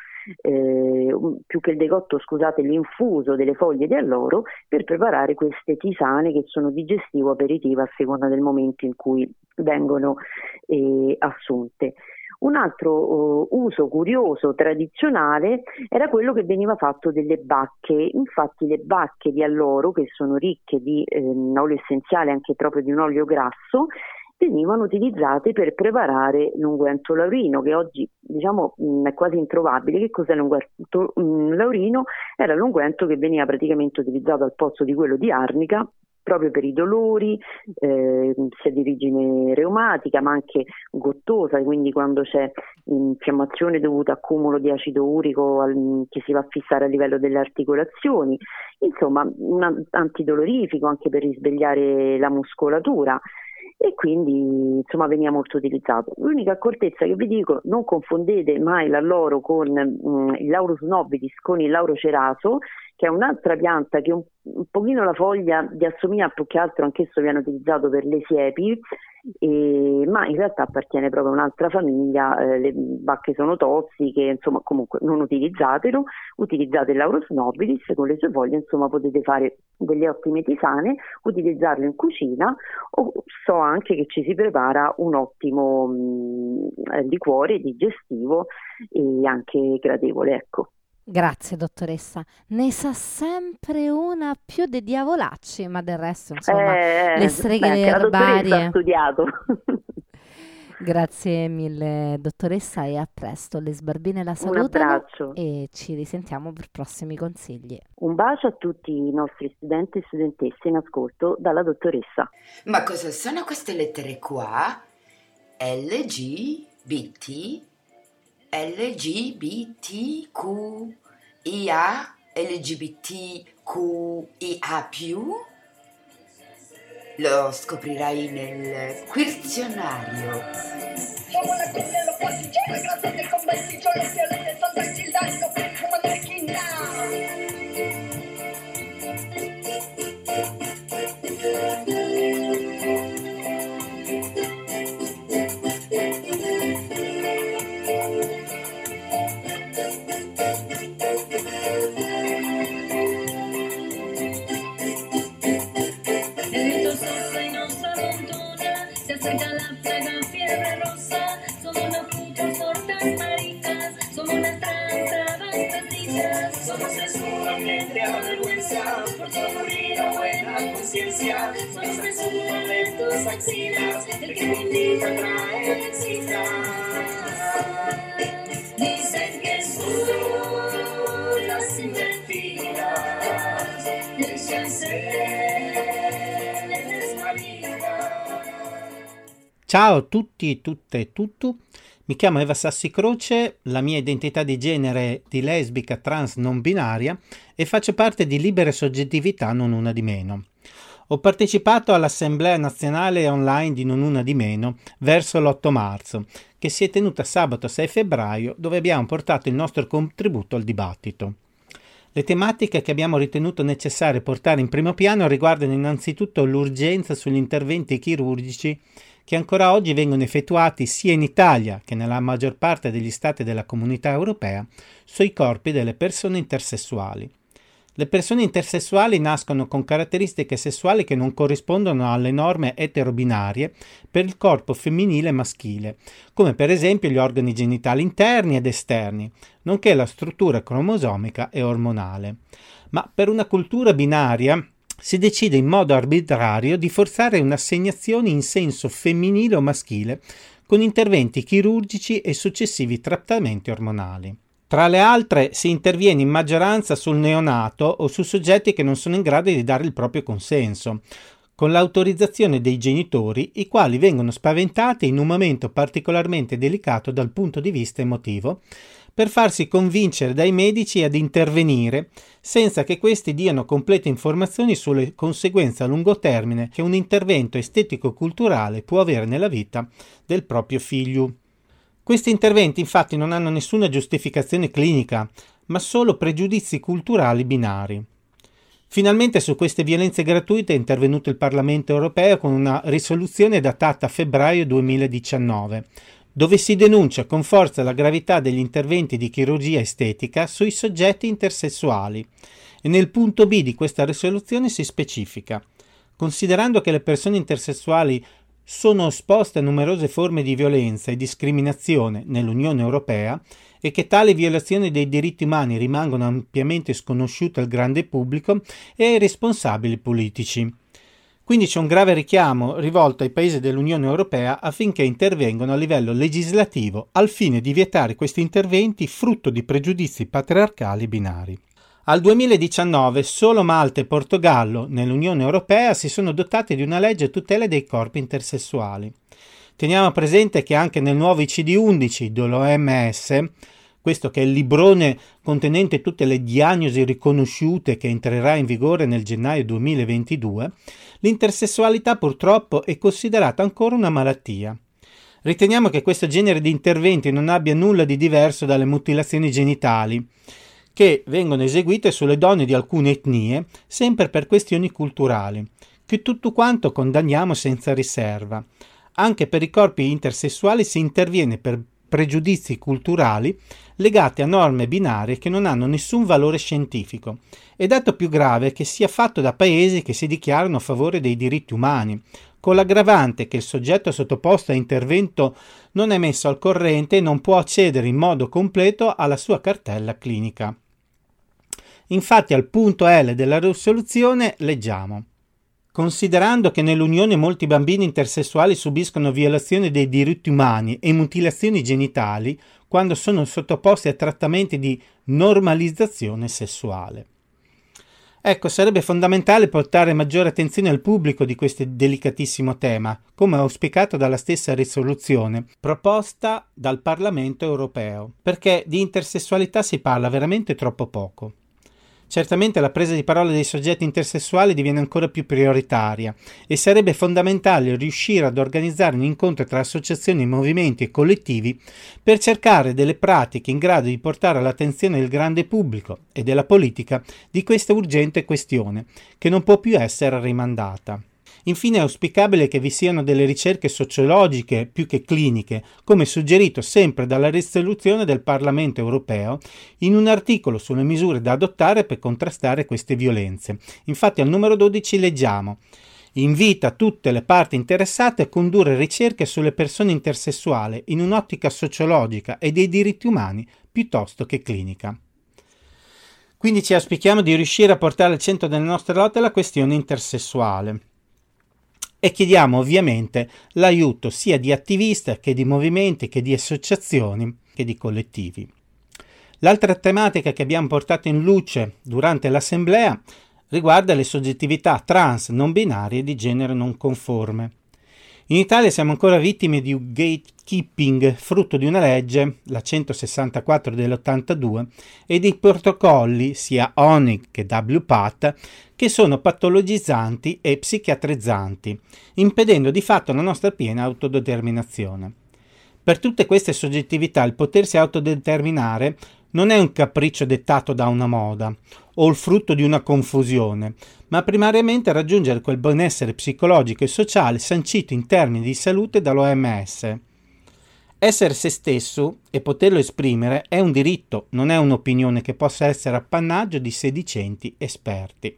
più che il decotto, scusate, l'infuso delle foglie di alloro per preparare queste tisane che sono digestivo o aperitive a seconda del momento in cui vengono assunte. Un altro uso curioso tradizionale era quello che veniva fatto delle bacche. Infatti le bacche di alloro, che sono ricche di olio essenziale, anche proprio di un olio grasso, venivano utilizzate per preparare l'unguento laurino, che oggi, diciamo, è quasi introvabile. Che cos'è l'unguento laurino? Era l'unguento che veniva praticamente utilizzato al posto di quello di arnica, proprio per i dolori, sia di origine reumatica ma anche gottosa, quindi quando c'è infiammazione dovuta a accumulo di acido urico che si va a fissare a livello delle articolazioni, insomma un antidolorifico anche per risvegliare la muscolatura. E quindi insomma veniva molto utilizzato. L'unica accortezza che vi dico: non confondete mai l'alloro con il Laurus nobilis con il lauro ceraso, che è un'altra pianta che un pochino la foglia vi assomiglia, più che altro anch'esso viene utilizzato per le siepi, ma in realtà appartiene proprio a un'altra famiglia. Le bacche sono tossiche, insomma comunque non utilizzatelo, utilizzate il Laurus nobilis con le sue foglie, insomma potete fare delle ottime tisane, utilizzarlo in cucina, o so anche che ci si prepara un ottimo liquore digestivo e anche gradevole, ecco. Grazie dottoressa, ne sa sempre una più dei diavolacci, ma del resto insomma le streghe la dottoressa ha erbarie. studiato. Grazie mille dottoressa e a presto. Le sbarbine la Un salutano abbraccio, e ci risentiamo per prossimi consigli. un bacio a tutti i nostri studenti e studentesse in ascolto dalla dottoressa. Ma cosa sono queste lettere qua? LGBT, LGBTQIA, LGBTQIA+? Lo scoprirai nel quizionario. Somos la cruz de los pasillos, gracias del conventillo, los violetas son del Gildan, los como en la esquina. El viento sopla y nos amontona, se acerca la plaga, fiebre rosa. Somos los putos tortas maricas, somos las transabastecidas. Somos sexualmente avergüenza, por todo ruido buena conciencia. Somos besugo de tus axilas, el que te invita a traer cita. Dicen que son las invertidas, déjense. Ciao a tutti, tutte e tutto. Mi chiamo Eva Sassi Croce, la mia identità di genere è di lesbica trans non binaria e faccio parte di Libere Soggettività Non Una di Meno. Ho partecipato all'Assemblea Nazionale Online di Non Una di Meno verso l'8 marzo, che si è tenuta sabato 6 febbraio, dove abbiamo portato il nostro contributo al dibattito. Le tematiche che abbiamo ritenuto necessarie portare in primo piano riguardano innanzitutto l'urgenza sugli interventi chirurgici che ancora oggi vengono effettuati sia in Italia che nella maggior parte degli stati della Comunità Europea sui corpi delle persone intersessuali. Le persone intersessuali nascono con caratteristiche sessuali che non corrispondono alle norme eterobinarie per il corpo femminile e maschile, come per esempio gli organi genitali interni ed esterni, nonché la struttura cromosomica e ormonale. Ma per una cultura binaria si decide in modo arbitrario di forzare un'assegnazione in senso femminile o maschile con interventi chirurgici e successivi trattamenti ormonali. Tra le altre si interviene in maggioranza sul neonato o su soggetti che non sono in grado di dare il proprio consenso, con l'autorizzazione dei genitori, i quali vengono spaventati in un momento particolarmente delicato dal punto di vista emotivo, per farsi convincere dai medici ad intervenire senza che questi diano complete informazioni sulle conseguenze a lungo termine che un intervento estetico-culturale può avere nella vita del proprio figlio. Questi interventi infatti non hanno nessuna giustificazione clinica, ma solo pregiudizi culturali binari. Finalmente su queste violenze gratuite è intervenuto il Parlamento europeo con una risoluzione datata febbraio 2019, dove si denuncia con forza la gravità degli interventi di chirurgia estetica sui soggetti intersessuali e nel punto B di questa risoluzione si specifica: considerando che le persone intersessuali sono esposte a numerose forme di violenza e discriminazione nell'Unione Europea e che tali violazioni dei diritti umani rimangono ampiamente sconosciute al grande pubblico e ai responsabili politici. Quindi c'è un grave richiamo rivolto ai paesi dell'Unione Europea affinché intervengano a livello legislativo al fine di vietare questi interventi frutto di pregiudizi patriarcali binari. Al 2019 solo Malta e Portogallo nell'Unione Europea si sono dotati di una legge a tutela dei corpi intersessuali. Teniamo presente che anche nel nuovo ICD-11 dell'OMS, questo che è il librone contenente tutte le diagnosi riconosciute che entrerà in vigore nel gennaio 2022, l'intersessualità purtroppo è considerata ancora una malattia. Riteniamo che questo genere di interventi non abbia nulla di diverso dalle mutilazioni genitali, che vengono eseguite sulle donne di alcune etnie, sempre per questioni culturali, che tutto quanto condanniamo senza riserva. Anche per i corpi intersessuali si interviene per pregiudizi culturali legati a norme binarie che non hanno nessun valore scientifico, e dato più grave che sia fatto da paesi che si dichiarano a favore dei diritti umani, con l'aggravante che il soggetto sottoposto a intervento non è messo al corrente e non può accedere in modo completo alla sua cartella clinica. Infatti al punto L della risoluzione leggiamo: Considerando che nell'Unione molti bambini intersessuali subiscono violazioni dei diritti umani e mutilazioni genitali quando sono sottoposti a trattamenti di normalizzazione sessuale. Ecco, sarebbe fondamentale portare maggiore attenzione al pubblico di questo delicatissimo tema, come auspicato dalla stessa risoluzione proposta dal Parlamento europeo, perché di intersessualità si parla veramente troppo poco. Certamente la presa di parola dei soggetti intersessuali diviene ancora più prioritaria e sarebbe fondamentale riuscire ad organizzare un incontro tra associazioni, movimenti e collettivi per cercare delle pratiche in grado di portare all'attenzione del grande pubblico e della politica di questa urgente questione, che non può più essere rimandata. Infine è auspicabile che vi siano delle ricerche sociologiche più che cliniche, come suggerito sempre dalla risoluzione del Parlamento europeo in un articolo sulle misure da adottare per contrastare queste violenze. Infatti al numero 12 leggiamo: invita tutte le parti interessate a condurre ricerche sulle persone intersessuali in un'ottica sociologica e dei diritti umani piuttosto che clinica. Quindi ci auspichiamo di riuscire a portare al centro delle nostre lotte la questione intersessuale. E chiediamo ovviamente l'aiuto sia di attivisti che di movimenti, che di associazioni, che di collettivi. L'altra tematica che abbiamo portato in luce durante l'assemblea riguarda le soggettività trans, non binarie e di genere non conforme. In Italia siamo ancora vittime di un gatekeeping frutto di una legge, la 164 dell'82, e dei protocolli sia ONIC che WPAT che sono patologizzanti e psichiatrizzanti, impedendo di fatto la nostra piena autodeterminazione. Per tutte queste soggettività il potersi autodeterminare non è un capriccio dettato da una moda o il frutto di una confusione, ma primariamente raggiungere quel benessere psicologico e sociale sancito in termini di salute dall'OMS. Essere se stesso e poterlo esprimere è un diritto, non è un'opinione che possa essere appannaggio di sedicenti esperti.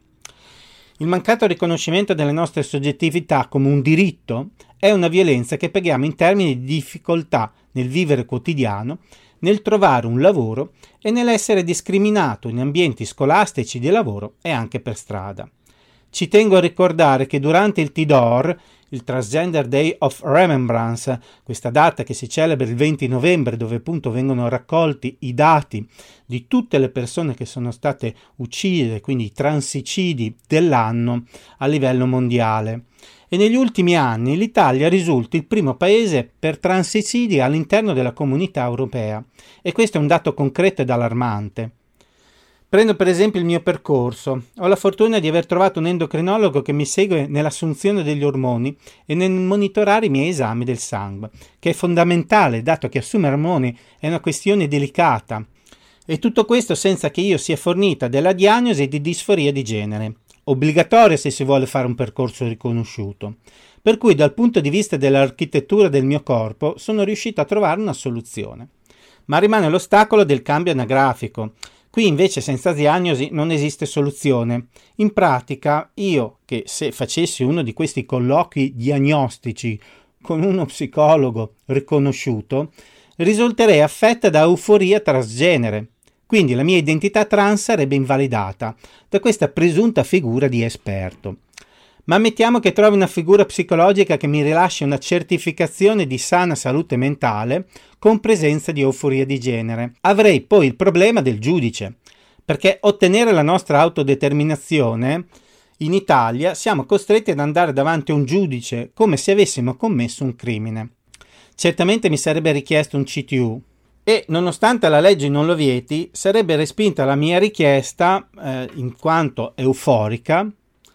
Il mancato riconoscimento delle nostre soggettività come un diritto è una violenza che paghiamo in termini di difficoltà nel vivere quotidiano, nel trovare un lavoro e nell'essere discriminato in ambienti scolastici di lavoro e anche per strada. Ci tengo a ricordare che durante il TDOR, il Transgender Day of Remembrance, questa data che si celebra il 20 novembre dove appunto vengono raccolti i dati di tutte le persone che sono state uccise, quindi i transicidi dell'anno a livello mondiale. E negli ultimi anni l'Italia risulta il primo paese per transicidi all'interno della comunità europea e questo è un dato concreto ed allarmante. Prendo per esempio il mio percorso. Ho la fortuna di aver trovato un endocrinologo che mi segue nell'assunzione degli ormoni e nel monitorare i miei esami del sangue, che è fondamentale dato che assumere ormoni è una questione delicata. E tutto questo senza che io sia fornita della diagnosi di disforia di genere, obbligatoria se si vuole fare un percorso riconosciuto. Per cui dal punto di vista dell'architettura del mio corpo sono riuscito a trovare una soluzione. Ma rimane l'ostacolo del cambio anagrafico. Qui invece senza diagnosi non esiste soluzione. In pratica io, che se facessi uno di questi colloqui diagnostici con uno psicologo riconosciuto, risulterei affetta da euforia transgenere. Quindi la mia identità trans sarebbe invalidata da questa presunta figura di esperto. Ma ammettiamo che trovi una figura psicologica che mi rilasci una certificazione di sana salute mentale con presenza di euforia di genere. Avrei poi il problema del giudice, perché ottenere la nostra autodeterminazione in Italia siamo costretti ad andare davanti a un giudice come se avessimo commesso un crimine. Certamente mi sarebbe richiesto un CTU e, nonostante la legge non lo vieti, sarebbe respinta la mia richiesta, in quanto euforica,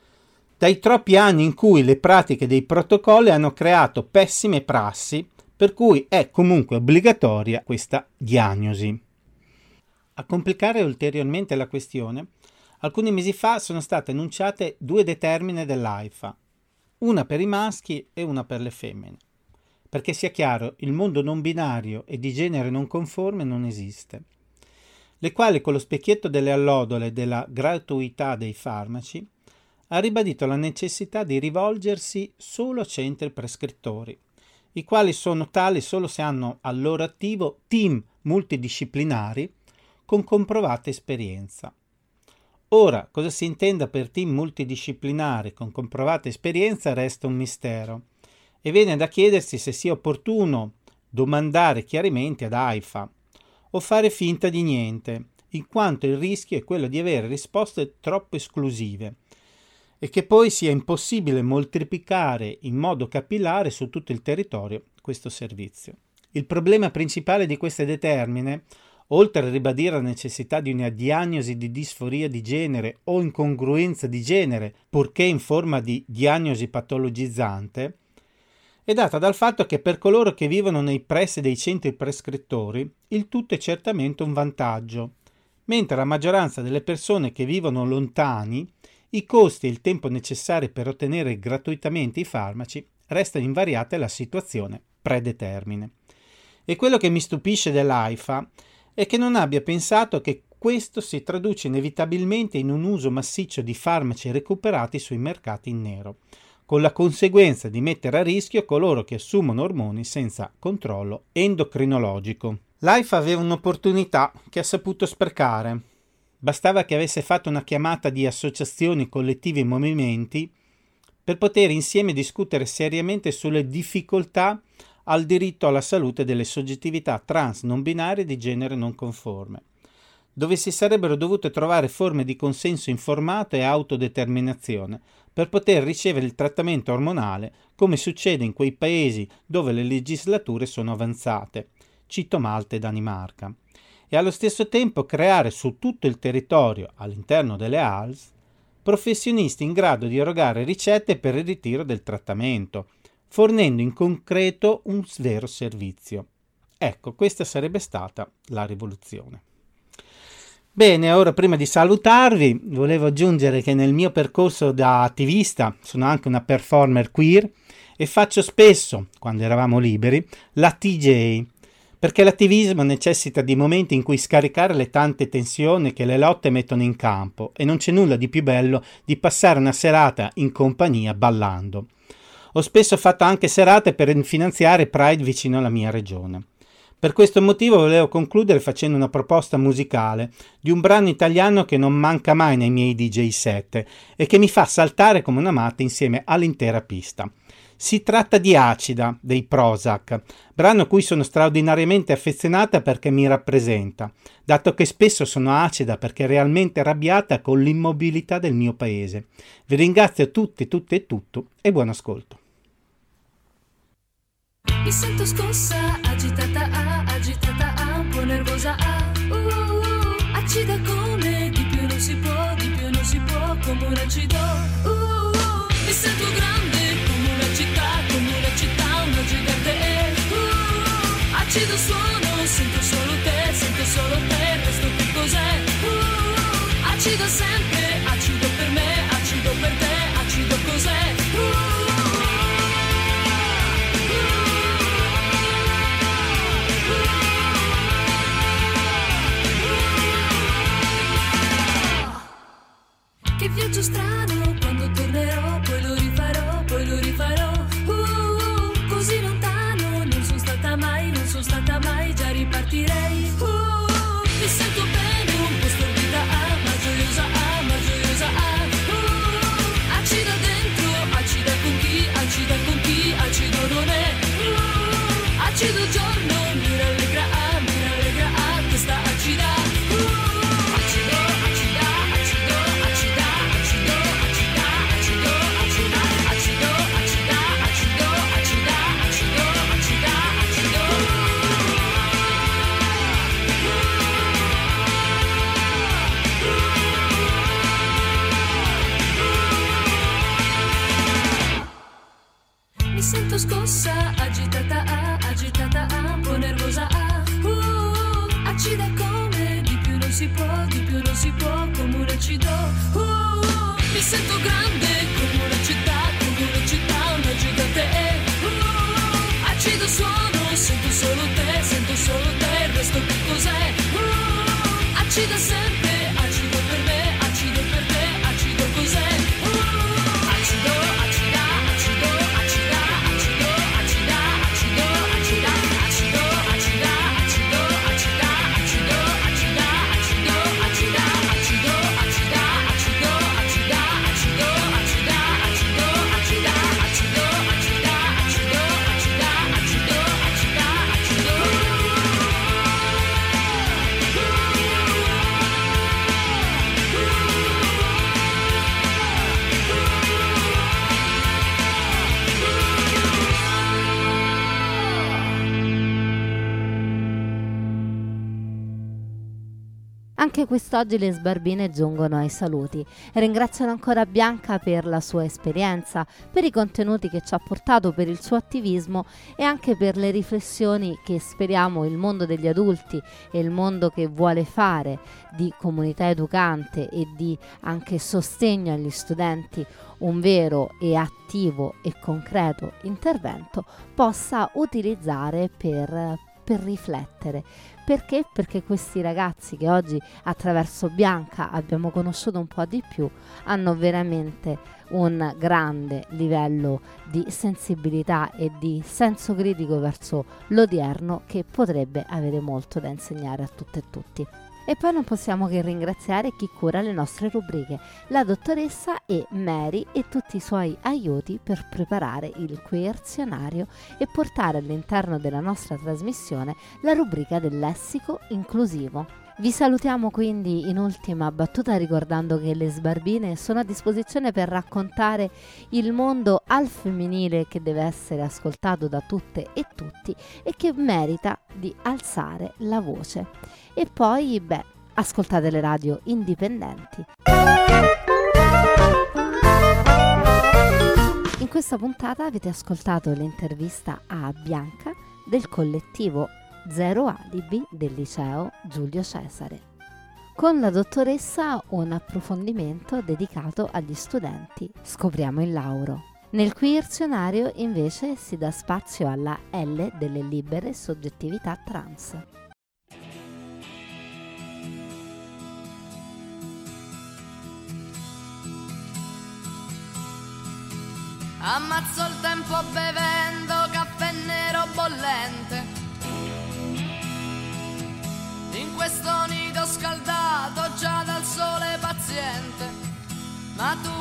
dai troppi anni in cui le pratiche dei protocolli hanno creato pessime prassi, per cui è comunque obbligatoria questa diagnosi. A complicare ulteriormente la questione, alcuni mesi fa sono state annunciate 2 determine dell'AIFA, una per i maschi e una per le femmine. Perché sia chiaro, il mondo non binario e di genere non conforme non esiste, le quali con lo specchietto delle allodole e della gratuità dei farmaci ha ribadito la necessità di rivolgersi solo a centri prescrittori, i quali sono tali solo se hanno al loro attivo team multidisciplinari con comprovata esperienza. Ora, cosa si intenda per team multidisciplinari con comprovata esperienza resta un mistero e viene da chiedersi se sia opportuno domandare chiarimenti ad AIFA o fare finta di niente, in quanto il rischio è quello di avere risposte troppo esclusive e che poi sia impossibile moltiplicare in modo capillare su tutto il territorio questo servizio. Il problema principale di queste determine, oltre a ribadire la necessità di una diagnosi di disforia di genere o incongruenza di genere, purché in forma di diagnosi patologizzante, è data dal fatto che per coloro che vivono nei pressi dei centri prescrittori il tutto è certamente un vantaggio, mentre la maggioranza delle persone che vivono lontani i costi e il tempo necessari per ottenere gratuitamente i farmaci restano invariate alla situazione predetermine. E quello che mi stupisce dell'AIFA è che non abbia pensato che questo si traduce inevitabilmente in un uso massiccio di farmaci recuperati sui mercati in nero, con la conseguenza di mettere a rischio coloro che assumono ormoni senza controllo endocrinologico. L'AIFA aveva un'opportunità che ha saputo sprecare. Bastava che avesse fatto una chiamata di associazioni, collettivi e movimenti per poter insieme discutere seriamente sulle difficoltà al diritto alla salute delle soggettività trans non binarie di genere non conforme, dove si sarebbero dovute trovare forme di consenso informato e autodeterminazione per poter ricevere il trattamento ormonale come succede in quei paesi dove le legislature sono avanzate, cito Malta e Danimarca, e allo stesso tempo creare su tutto il territorio, all'interno delle ALS, professionisti in grado di erogare ricette per il ritiro del trattamento, fornendo in concreto un vero servizio. Ecco, questa sarebbe stata la rivoluzione. Bene, ora prima di salutarvi volevo aggiungere che nel mio percorso da attivista sono anche una performer queer e faccio spesso, quando eravamo liberi, la TJ, perché l'attivismo necessita di momenti in cui scaricare le tante tensioni che le lotte mettono in campo e non c'è nulla di più bello di passare una serata in compagnia ballando. Ho spesso fatto anche serate per finanziare Pride vicino alla mia regione. Per questo motivo volevo concludere facendo una proposta musicale di un brano italiano che non manca mai nei miei DJ set e che mi fa saltare come una matta insieme all'intera pista. Si tratta di Acida dei Prozac, brano a cui sono straordinariamente affezionata perché mi rappresenta, dato che spesso sono acida perché realmente arrabbiata con l'immobilità del mio paese. Vi ringrazio a tutti, tutte e tutto e buon ascolto. Mi sento scossa, agitata, un po' nervosa, acida come di più non si può, come un acido, mi sento grande come una città, una gigante, acido suono, sento solo te, resto che cos'è, acido sempre, acido per me, acido per te, acido cos'è, che viaggio strano, quando tornerò, poi lo rifarò, così lontano, non sono stata mai, già ripartirei, mi sento bene, un po' stordita, ma gioiosa, acida dentro, acida con chi, acido non è, acido giorno, mi rallegra, questa acida, mi sento scossa, agitata, un po' nervosa, acida come di più non si può, come un acido, mi sento grande come una città, una gigante, acido suono, sento solo te, il resto che cos'è, acida sempre, acido per me, acido per te, acido cos'è, acido, acida, acido, acida, acido, acida, acido, acida, acido, acida, acido, acida, acido, acida, acido, acida, acido, acida, Anche quest'oggi le sbarbine giungono ai saluti. Ringraziano ancora Bianca per la sua esperienza, per i contenuti che ci ha portato, per il suo attivismo e anche per le riflessioni che speriamo il mondo degli adulti e il mondo che vuole fare di comunità educante e di anche sostegno agli studenti, un vero e attivo e concreto intervento, possa utilizzare per riflettere. Perché? Perché questi ragazzi che oggi attraverso Bianca abbiamo conosciuto un po' di più hanno veramente un grande livello di sensibilità e di senso critico verso l'odierno che potrebbe avere molto da insegnare a tutte e tutti. E poi non possiamo che ringraziare chi cura le nostre rubriche, la dottoressa e Mary e tutti i suoi aiuti per preparare il querzionario e portare all'interno della nostra trasmissione la rubrica del lessico inclusivo. Vi salutiamo quindi in ultima battuta ricordando che le sbarbine sono a disposizione per raccontare il mondo al femminile che deve essere ascoltato da tutte e tutti e che merita di alzare la voce. E poi, ascoltate le radio indipendenti. In questa puntata avete ascoltato l'intervista a Bianca del collettivo Zero Alibi del liceo Giulio Cesare. Con la dottoressa un approfondimento dedicato agli studenti. Scopriamo il Lauro. Nel querzionario invece si dà spazio alla L delle libere soggettività trans. Ammazzo il tempo bevendo caffè nero bollente. In questo nido scaldato già dal sole paziente. Ma tu